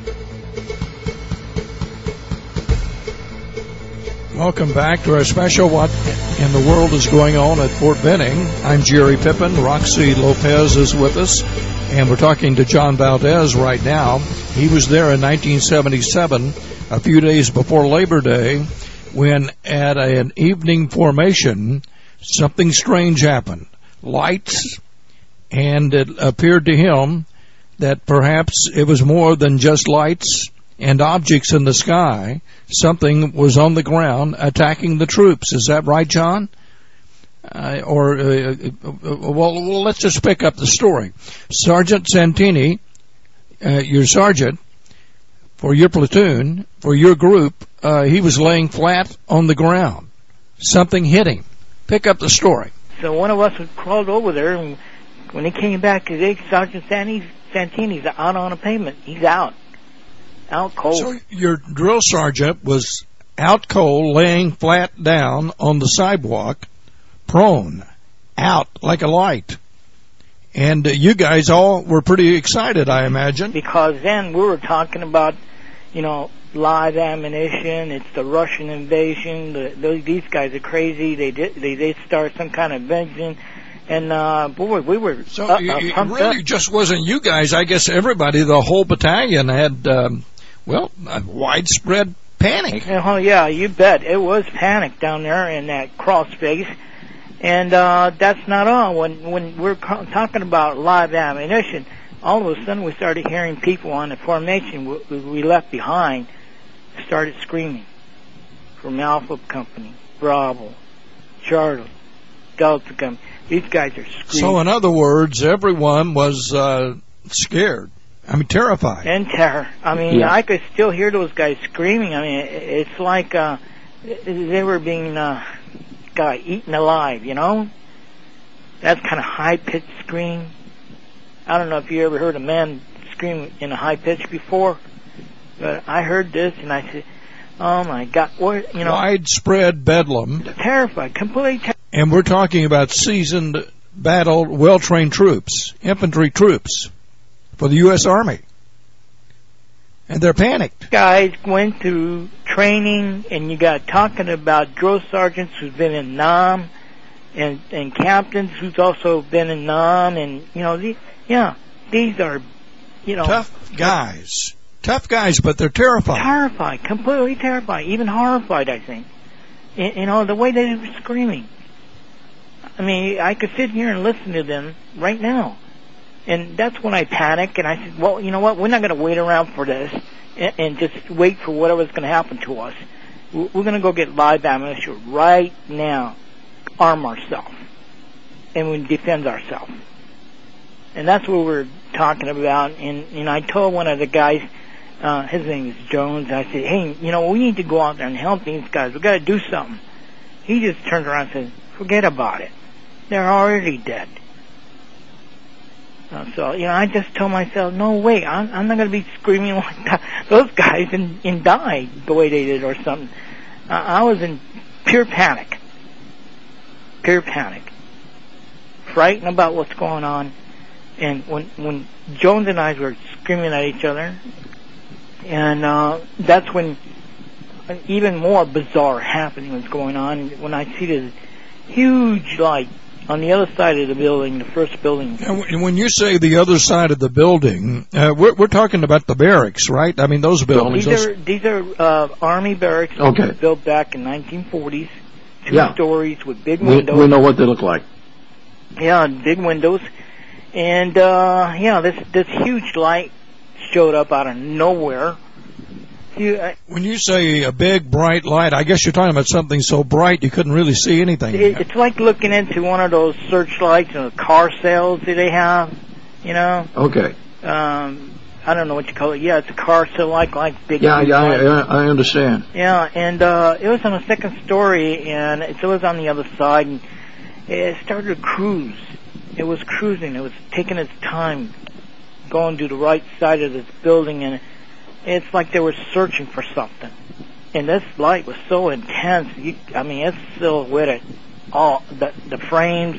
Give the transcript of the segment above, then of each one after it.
Welcome back to our special What in the World is Going On at Fort Benning. I'm Jerry Pippin. Roxy Lopez is with us, and we're talking to John Valdez right now. He was there in 1977, a few days before Labor Day, when at an evening formation, something strange happened. Lights, and it appeared to him that perhaps it was more than just lights and objects in the sky. Something was on the ground attacking the troops. Is that right, John? Well, let's just pick up the story. Sergeant Santini, your sergeant, for your platoon, for your group, he was laying flat on the ground. Something hit him. Pick up the story. So one of us crawled over there, and when he came back, Sergeant Santini's out on the pavement. He's out cold. So your drill sergeant was out cold, laying flat down on the sidewalk, prone, out like a light. And you guys all were pretty excited, I imagine. Because then we were talking about, live ammunition. It's the Russian invasion. These guys are crazy. They start some kind of invasion. And, boy, we were So it really just wasn't you guys. I guess everybody, the whole battalion had, a widespread panic. Oh, yeah, you bet. It was panic down there in that crawl space. And that's not all. When we're talking about live ammunition, all of a sudden we started hearing people on the formation we left behind started screaming from Alpha Company, Bravo, Charlie, Delta Company. These guys are screaming. So in other words, everyone was scared. Terrified. And terror. I could still hear those guys screaming. It's like they were being eaten alive, That's kind of high-pitched scream. I don't know if you ever heard a man scream in a high pitch before, but I heard this and I said, "Oh my God!" Widespread bedlam. Terrified, completely terrified. And we're talking about seasoned, battled, well-trained troops, infantry troops for the U.S. Army, and they're panicked. Guys went through training, and you got talking about drill sergeants who've been in Nam, and captains who's also been in Nam, and these are, tough guys. Tough guys, but they're terrified. Terrified, completely terrified, even horrified, I think. The way they were screaming. I could sit here and listen to them right now. And that's when I panicked, and I said, well, you know what, we're not going to wait around for this and just wait for whatever's going to happen to us. We're going to go get live ammunition right now, arm ourselves, and we defend ourselves. And that's what we're talking about. And I told one of the guys, his name is Jones, I said, hey, we need to go out there and help these guys. We've got to do something. He just turned around and said, forget about it. They're already dead. So, I just told myself, no way, I'm not going to be screaming like those guys and die the way they did or something. I was in pure panic. Pure panic. Frightened about what's going on. And when Jones and I were screaming at each other, and that's when even more bizarre happening was going on. When I see this huge light on the other side of the building, the first building. And when you say the other side of the building, we're talking about the barracks, right? Those buildings. These are Army barracks. Okay. Built back in 1940s. Two stories with big windows. We know what they look like. Yeah, big windows. And, this huge light showed up out of nowhere. When you say a big, bright light, I guess you're talking about something so bright you couldn't really see anything. It's like looking into one of those searchlights in the car sales that they have, Okay. I don't know what you call it. Yeah, it's a car sale like big. Yeah, I understand. Yeah, and it was on the second story, and it was on the other side, and it started to cruise. It was cruising. It was taking its time going to the right side of this building, and it's like they were searching for something. And this light was so intense. It's silhouetted. All the frames,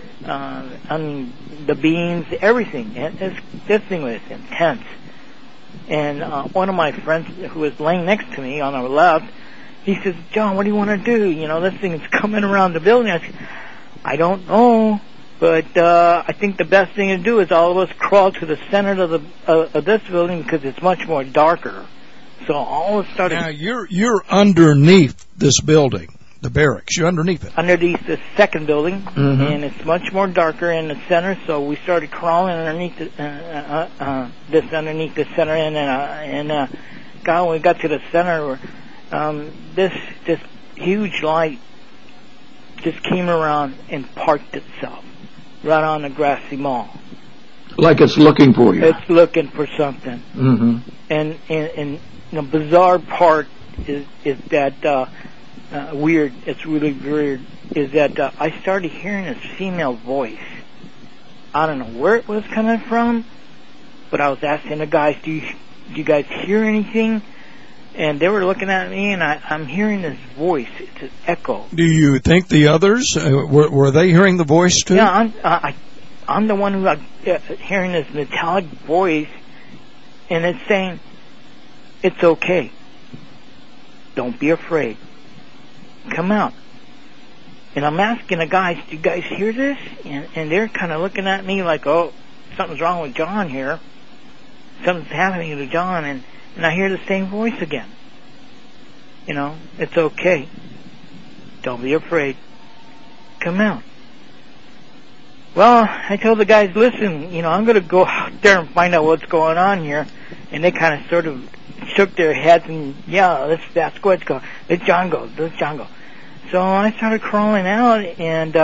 the beams, everything. This thing was intense. And one of my friends who was laying next to me on the left, he says, John, what do you want to do? You know, this thing is coming around the building. I said, I don't know, but I think the best thing to do is all of us crawl to the center of this building because it's much more darker. So all of us started... Now, you're underneath this building, the barracks. You're underneath it. Underneath the second building, and it's much more darker in the center, so we started crawling underneath underneath the center, and God, when we got to the center, this huge light just came around and parked itself right on the grassy mall. Like it's looking for you. It's looking for something. Mm-hmm. And the bizarre part is that weird. It's really weird. Is that I started hearing this female voice. I don't know where it was coming from, but I was asking the guys, "Do you guys hear anything?" And they were looking at me, and I'm hearing this voice. It's an echo. Do you think the others were they hearing the voice too? Yeah, I'm the one who hearing this metallic voice, and it's saying, "It's okay. Don't be afraid. Come out." And I'm asking the guys, "Do you guys hear this?" And they're kind of looking at me like, "Oh, something's wrong with John here. Something's happening to John." And I hear the same voice again. You know, "It's okay. Don't be afraid. Come out." Well, I told the guys, "Listen, you know, I'm going to go out there and find out what's going on here." And they kind of sort of shook their heads and, "Yeah, that's what's going on. Let John go. Let John go." So I started crawling out, and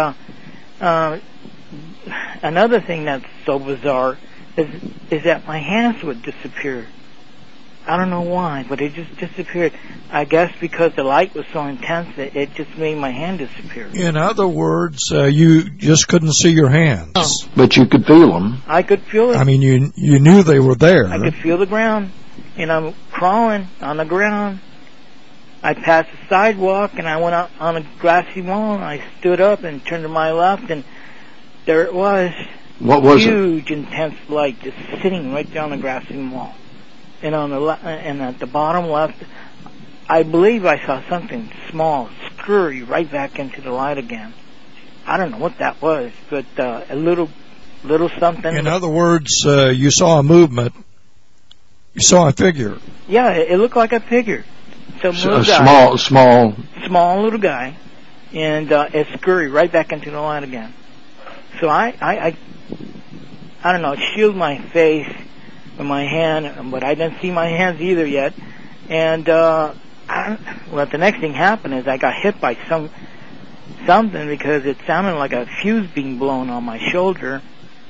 another thing that's so bizarre is that my hands would disappear. I don't know why, but it just disappeared. I guess because the light was so intense that it just made my hand disappear. In other words, you just couldn't see your hands. Oh. But you could feel them. I could feel it. I mean, you knew they were there. I could feel the ground, and I'm crawling on the ground. I passed the sidewalk, and I went out on a grassy wall, and I stood up and turned to my left, and there it was. What was it? Huge, intense light just sitting right there on the grassy wall. And on the and at the bottom left, I believe I saw something small scurry right back into the light again. I don't know what that was, but a little something. In other words, you saw a movement. You saw a figure. Yeah, it looked like a figure. A small little guy, and it scurried right back into the light again. So I don't know, shielded my face with my hand, but I didn't see my hands either yet. And the next thing happened is I got hit by something because it sounded like a fuse being blown on my shoulder,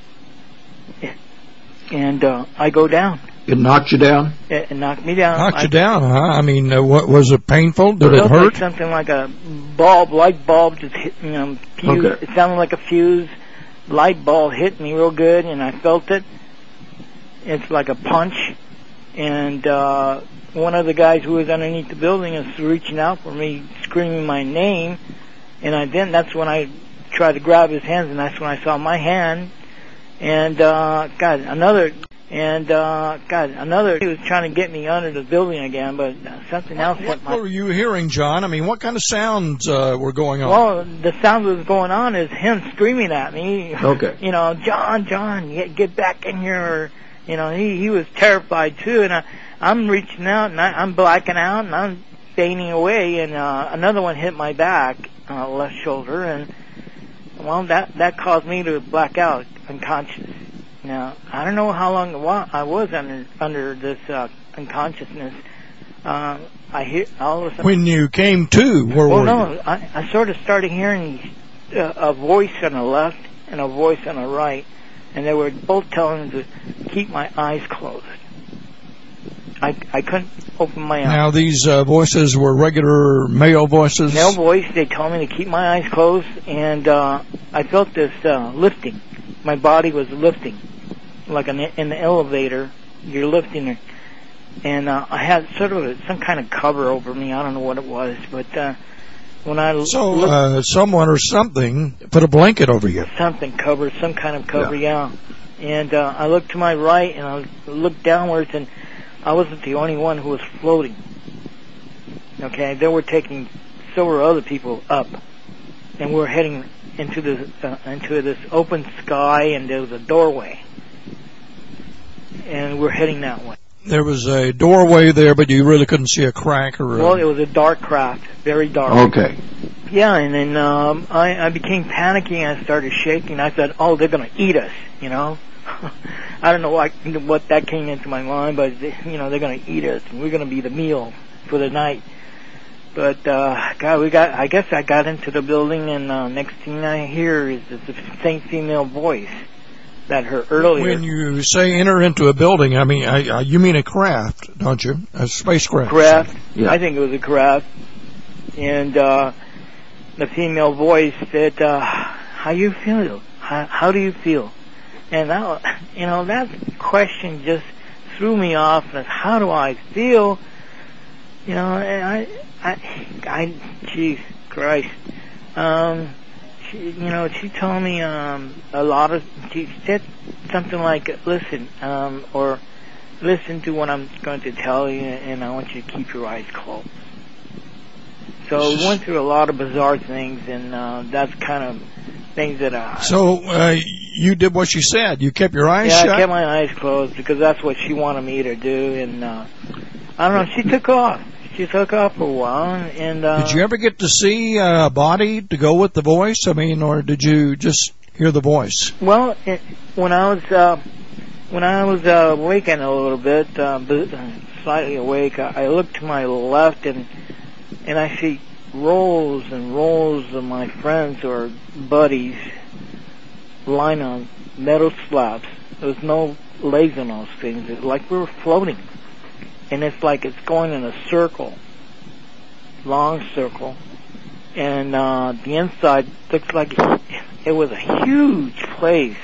and I go down. It knocked you down? It knocked me down. Knocked you down, huh? I mean, what was it painful? Did it hurt? Like something like a light bulb just hit me. Fuse. Okay. It sounded like a fuse. Light bulb hit me real good, and I felt it. It's like a punch. And one of the guys who was underneath the building is reaching out for me, screaming my name. And that's when I tried to grab his hands, and that's when I saw my hand. And another, he was trying to get me under the building again, but something else went. What were you hearing, John? I mean, what kind of sounds were going on? Well, the sound that was going on is him screaming at me. Okay. You know, John, get back in here. You know, he was terrified too, and I'm reaching out, and I'm blacking out, and I'm fainting away, and another one hit my back, left shoulder, and well, that caused me to black out, unconscious. Now, I don't know how long I was under this unconsciousness. I hear all of a sudden. When you came to, where were you? I sort of started hearing a voice on the left and a voice on the right, and they were both telling me to keep my eyes closed. I couldn't open my eyes. Now, these voices were regular male voices? Male voice. They told me to keep my eyes closed, and I felt this lifting. My body was lifting, like in the elevator. You're lifting it. And I had sort of some kind of cover over me. I don't know what it was, but when I looked, someone or something put a blanket over you. Some kind of cover, yeah. And I looked to my right, and I looked downwards, and I wasn't the only one who was floating. Okay, they were taking several other people up, and we were heading into this open sky, and there was a doorway, and we're heading that way. There was a doorway there, but you really couldn't see a crack or. Well, it was a dark craft, very dark. Okay. Yeah, and then I became panicky, and I started shaking. I said, "Oh, they're going to eat us," you know. I don't know what that came into my mind, but you know, they're going to eat us, and we're going to be the meal for the night. But God, I guess I got into the building, and next thing I hear is the same female voice that I heard earlier. When you say enter into a building, I mean you mean a craft, don't you? A spacecraft. Craft. Yeah. I think it was a craft, and the female voice said, "How you feel? How do you feel?" And that, you know, that question just threw me off. And how do I feel? You know, and I, geez, Christ. She told me she said something like, listen, or listen to what I'm going to tell you, and I want you to keep your eyes closed. So we went through a lot of bizarre things, and that's kind of things that So you did what she said. You kept your eyes shut? Yeah, I kept my eyes closed because that's what she wanted me to do, and I don't know, she took off. She took off for a while, and did you ever get to see a body to go with the voice? I mean, or did you just hear the voice? Well, when I was awakened a little bit, slightly awake, I looked to my left, and I see rows and rows of my friends or buddies lying on metal slabs. There was no legs on those things. It's like we were floating. And it's like it's going in a circle, long circle, and the inside looks like it was a huge place.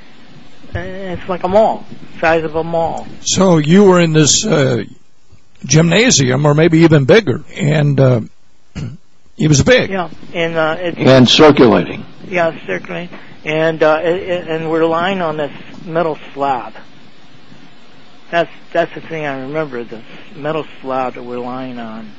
It's like a mall, size of a mall. So you were in this gymnasium, or maybe even bigger, and it was big. Yeah, and and circulating. Yeah, circulating, and we're lying on this metal slab. That's the thing I remember, this metal slab that we're lying on.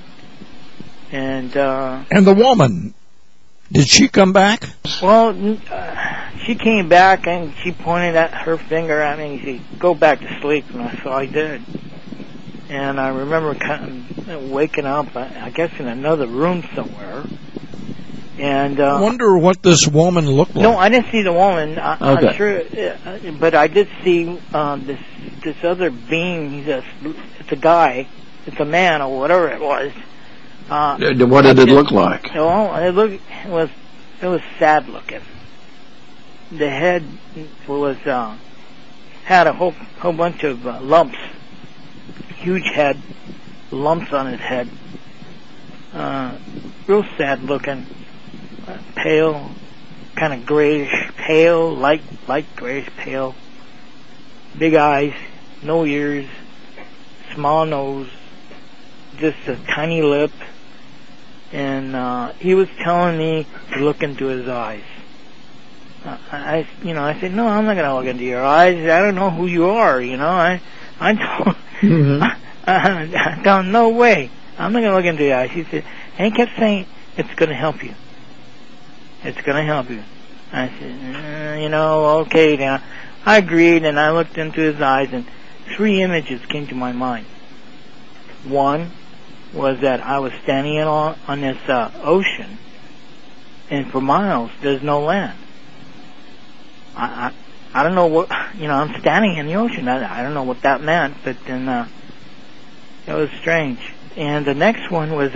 And the woman, did she come back? Well, she came back and she pointed at her finger at me and she said, "Go back to sleep." And so I did. And I remember kind of waking up, I guess in another room somewhere. And I wonder what this woman looked like. No, I didn't see the woman. Okay. I'm sure, but I did see this other being. It's a guy, it's a man or whatever it was. What did it look like? Well, it was sad looking. The head was had a whole bunch of lumps, huge head, lumps on his head. Real sad looking. Pale, kind of grayish pale, light grayish pale. Big eyes, no ears, small nose, just a tiny lip. And he was telling me to look into his eyes. I said, "No, I'm not going to look into your eyes. I don't know who you are. You know, I don't. I don't. No way. I'm not going to look into your eyes." He said, and he kept saying, "It's going to help you. It's going to help you." I said, okay now. I agreed, and I looked into his eyes, and 3 images came to my mind. One was that I was standing on this ocean, and for miles there's no land. I don't know what, I'm standing in the ocean. I don't know what that meant, but then it was strange. And the next one was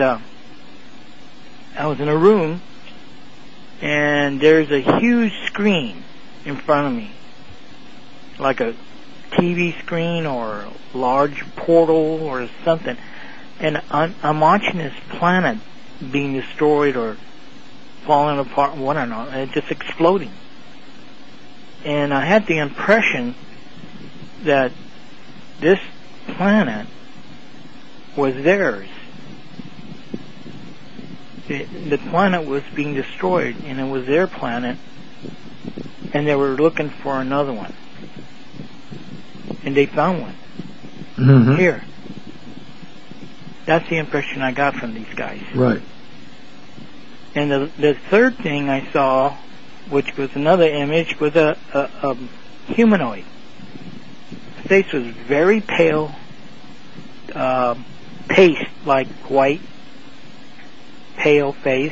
I was in a room, and there's a huge screen in front of me, like a TV screen or a large portal or something. And I'm watching this planet being destroyed or falling apart, I don't know, and just exploding. And I had the impression that this planet was theirs. The planet was being destroyed, and it was their planet, and they were looking for another one. And they found one. Mm-hmm. Here. That's the impression I got from these guys. Right. And the third thing I saw, which was another image, was a humanoid. His face was very pale, paste like white, pale face.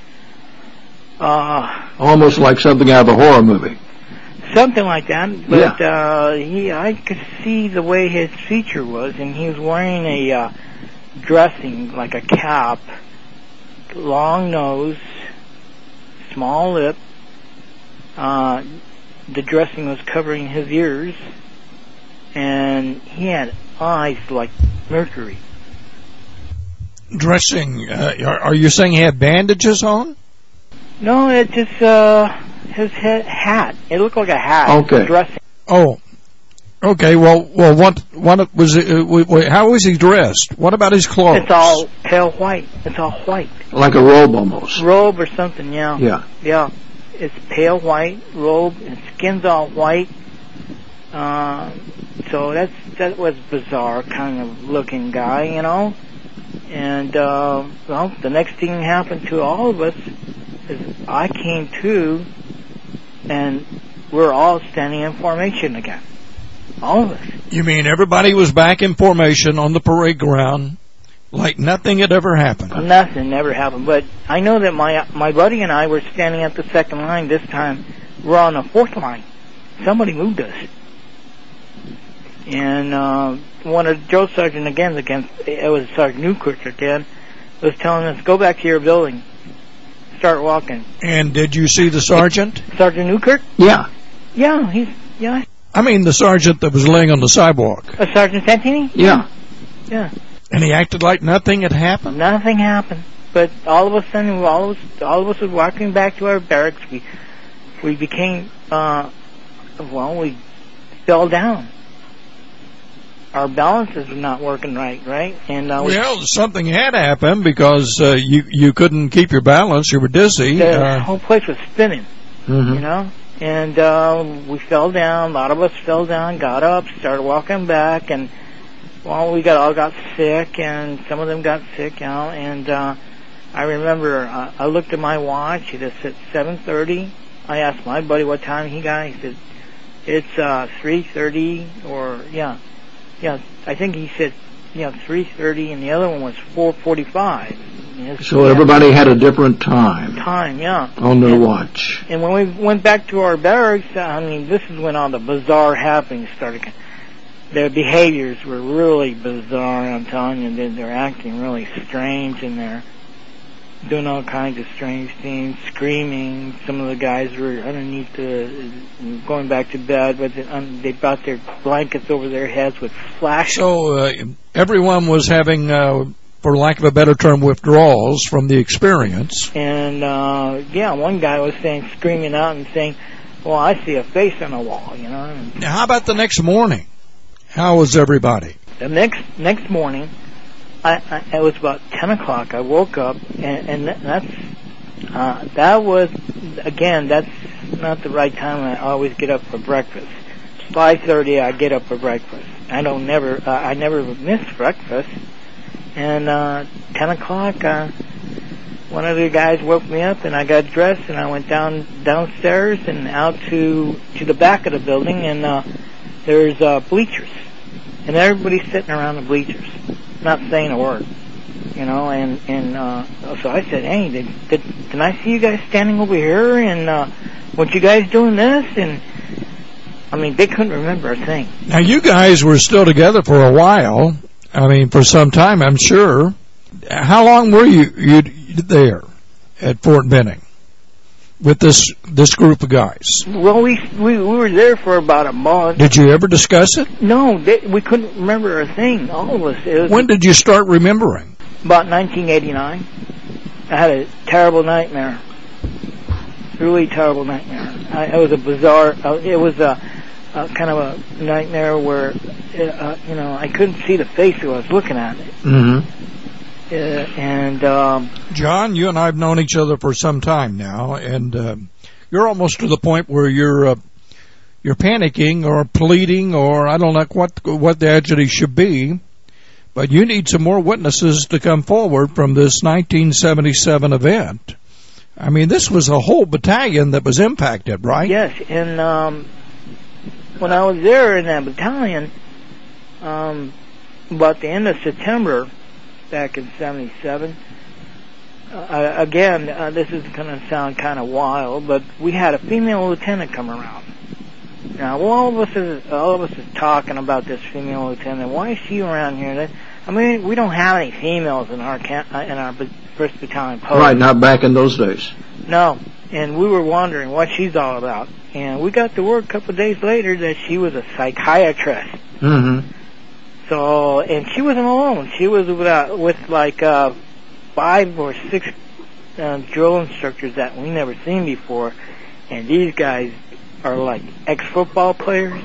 Almost like something out of a horror movie. Something like that, but I could see the way his feature was, and he was wearing a dressing like a cap, long nose, small lip. The dressing was covering his ears, and he had eyes like mercury. Dressing? Are you saying he had bandages on? No, it just his hat. It looked like a hat. Okay. Dressing. Oh. Okay. Well. What was it? How was he dressed? What about his clothes? It's all pale white. It's all white. Like a robe almost. Robe or something. Yeah. Yeah. Yeah. It's pale white robe. His skin's all white. So that was bizarre kind of looking guy, you know. And well, the next thing happened to all of us is I came to, and we're all standing in formation again. All of us. You mean everybody was back in formation on the parade ground, like nothing had ever happened? Nothing ever happened. But I know that my buddy and I were standing at the second line. This time we're on the fourth line. Somebody moved us. And one of Joe Sergeant it was Sergeant Newkirk again, was telling us, go back to your building. Start walking. And did you see the sergeant? Sergeant Newkirk? Yeah. Yeah, I mean the sergeant that was laying on the sidewalk. Sergeant Santini? Yeah. Yeah. And he acted like nothing had happened? Nothing happened. But all of a sudden, all of us were walking back to our barracks. We became, we fell down. Our balances were not working right? And well, something had happened because you couldn't keep your balance. You were dizzy. The whole place was spinning, Mm-hmm. you know. And we fell down. A lot of us fell down, got up, started walking back, and well, we all got sick, and some of them got sick, you know. And I remember I looked at my watch. It said 7:30. I asked my buddy what time he got. He said it's 3:30, or yeah. I think he said 3:30, and the other one was 4:45. So everybody had a different time. Yeah. On their watch. And when we went back to our barracks, I mean, this is when all the bizarre happenings started. Their behaviors were really bizarre, I'm telling you. They're acting really strange, and they're doing all kinds of strange things, screaming. Some of the guys were underneath going back to bed, but they brought their blankets over their heads with flashes. So everyone was having, for lack of a better term, withdrawals from the experience. And one guy was screaming out and saying, "Well, I see a face on the wall," you know. Now, how about the next morning? How was everybody? The next morning, it was about 10 o'clock. I woke up, and that was, again, that's not the right time. I always get up for breakfast. 5:30, I get up for breakfast. I never miss breakfast. And 10 o'clock, one of the guys woke me up, and I got dressed, and I went downstairs and out to the back of the building, and there's bleachers, and everybody's sitting around the bleachers, not saying a word, you know. And so I said, "Hey, can I see you guys standing over here? And what you guys doing this?" And I mean, they couldn't remember a thing. Now, you guys were still together for a while. I mean, for some time, I'm sure. How long were you there at Fort Benning with this group of guys? Well, we were there for about a month. Did you ever discuss it? No, we couldn't remember a thing. All of us. When did you start remembering? About 1989. I had a terrible nightmare. Really terrible nightmare. It was a bizarre. It was a kind of a nightmare where, I couldn't see the face who I was looking at. Mm-hmm. John, you and I have known each other for some time now, and you're almost to the point where you're panicking or pleading, or I don't know what the adjective should be, But you need some more witnesses to come forward from this 1977 event. I mean, this was a whole battalion that was impacted, right? Yes, and when I was there in that battalion, about the end of September, back in 77, again, this is going to sound kind of wild, but we had a female lieutenant come around. Now, all of us is talking about this female lieutenant. Why is she around here? I mean, we don't have any females in our 1st Battalion post. Right, not back in those days. No, and we were wondering what she's all about. And we got to word a couple of days later that she was a psychiatrist. Mm-hmm. So, and she wasn't alone. She was with like 5 or 6 drill instructors that we never seen before. And these guys are like ex-football players,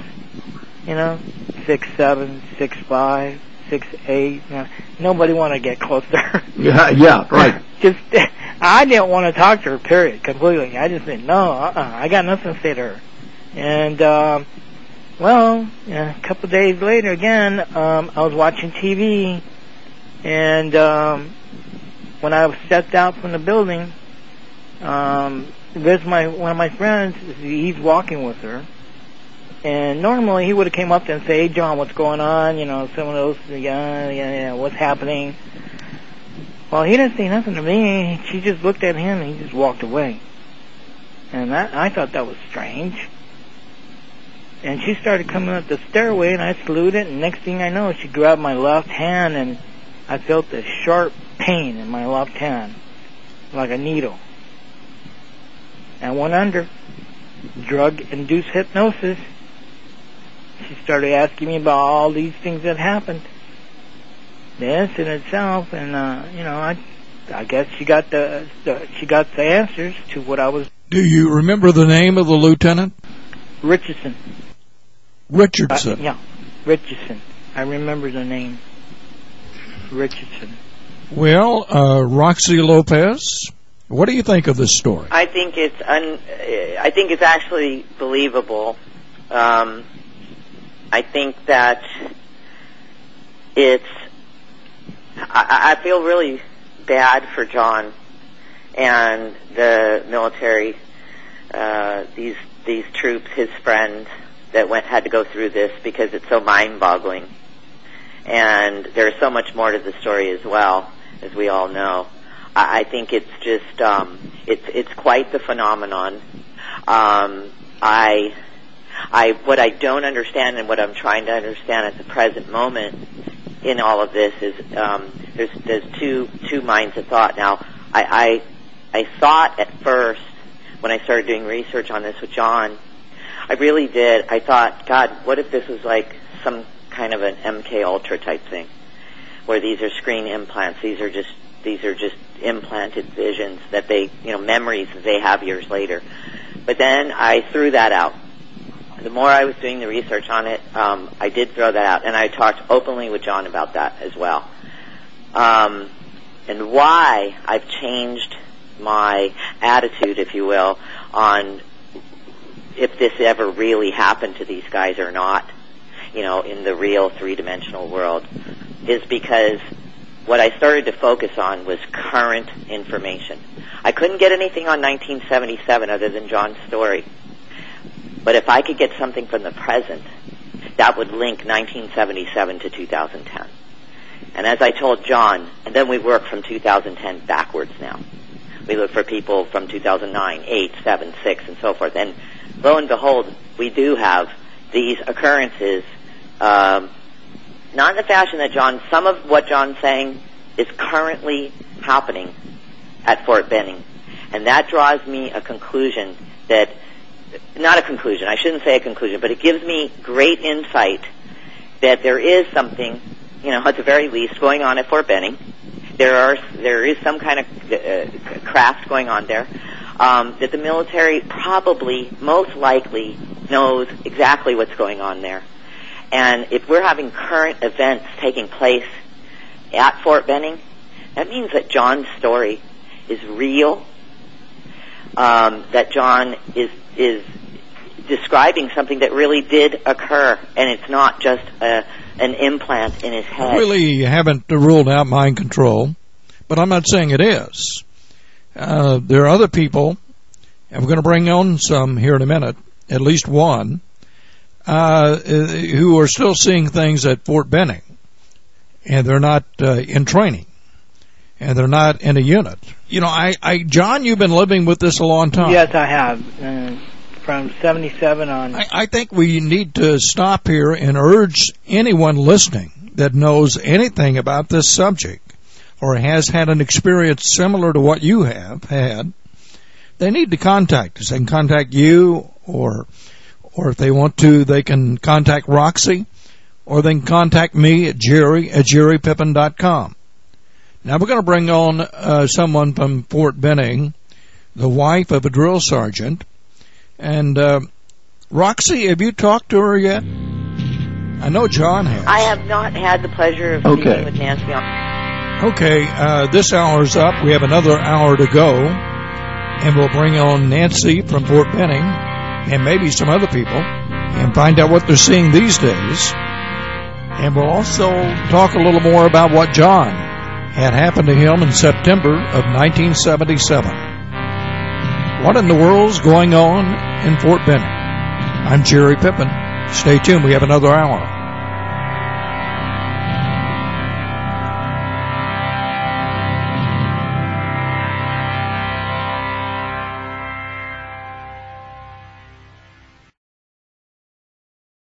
6'7", 6'5", 6'8". You know, nobody wanted to get close to her. Yeah, right. I didn't want to talk to her, period, completely. I just said, no, I got nothing to say to her. And, a couple of days later, again, I was watching TV, and when I stepped out from the building, there's one of my friends, he's walking with her, and normally he would have came up there and say, hey, John, what's going on? Some of those, what's happening? Well, he didn't say nothing to me. She just looked at him, and he just walked away. And I thought that was strange. And she started coming up the stairway, and I saluted, and next thing I know, she grabbed my left hand, and I felt a sharp pain in my left hand, like a needle. I went under drug-induced hypnosis. She started asking me about all these things that happened. The incident itself, and I guess she got the answers to what I was. Do you remember the name of the lieutenant? Richardson. Richardson. Richardson. I remember the name. Richardson. Well, Roxy Lopez, what do you think of this story? I think it's actually believable. I think that I feel really bad for John and the military, these troops, his friends that had to go through this, because it's so mind-boggling. And there's so much more to the story as well, as we all know. I think it's just it's quite the phenomenon. What I don't understand, and what I'm trying to understand at the present moment in all of this, is there's two minds of thought. Now, I thought at first, when I started doing research on this with John, I really did. I thought, God, what if this was like some kind of an MK Ultra type thing, where these are screen implants, these are just implanted visions that memories that they have years later. But then I threw that out. The more I was doing the research on it, I did throw that out, and I talked openly with John about that as well. And why I've changed my attitude, if you will, on if this ever really happened to these guys or not, in the real three-dimensional world, is because what I started to focus on was current information. I couldn't get anything on 1977 other than John's story. But if I could get something from the present, that would link 1977 to 2010. And as I told John, and then we work from 2010 backwards now. We look for people from 2009, 8, 7, 6, and so forth. And lo and behold, we do have these occurrences, not in the fashion that some of what John's saying is currently happening at Fort Benning. And that draws me a conclusion that, not a conclusion, I shouldn't say a conclusion, but it gives me great insight that there is something, at the very least, going on at Fort Benning. There is some kind of craft going on there, that the military probably, most likely, knows exactly what's going on there. And if we're having current events taking place at Fort Benning, that means that John's story is real, that John is describing something that really did occur, and it's not just an implant in his head. I really haven't ruled out mind control, but I'm not saying it is. There are other people, and we're going to bring on some here in a minute, at least one, who are still seeing things at Fort Benning, and they're not in training, and they're not in a unit. You know, John, you've been living with this a long time. Yes, I have. From 77 on. I think we need to stop here and urge anyone listening that knows anything about this subject or has had an experience similar to what you have had, they need to contact us. They can contact you, or if they want to, they can contact Roxy, or they can contact me at jerry@jerrypippin.com. Now we're going to bring on someone from Fort Benning, the wife of a drill sergeant. And Roxy, have you talked to her yet? I know John has. I have not had the pleasure of speaking with Nancy. Okay, this hour's up. We have another hour to go. And we'll bring on Nancy from Fort Benning and maybe some other people and find out what they're seeing these days. And we'll also talk a little more about what John had happened to him in September of 1977. What in the world's going on in Fort Benning? I'm Jerry Pippin. Stay tuned. We have another hour.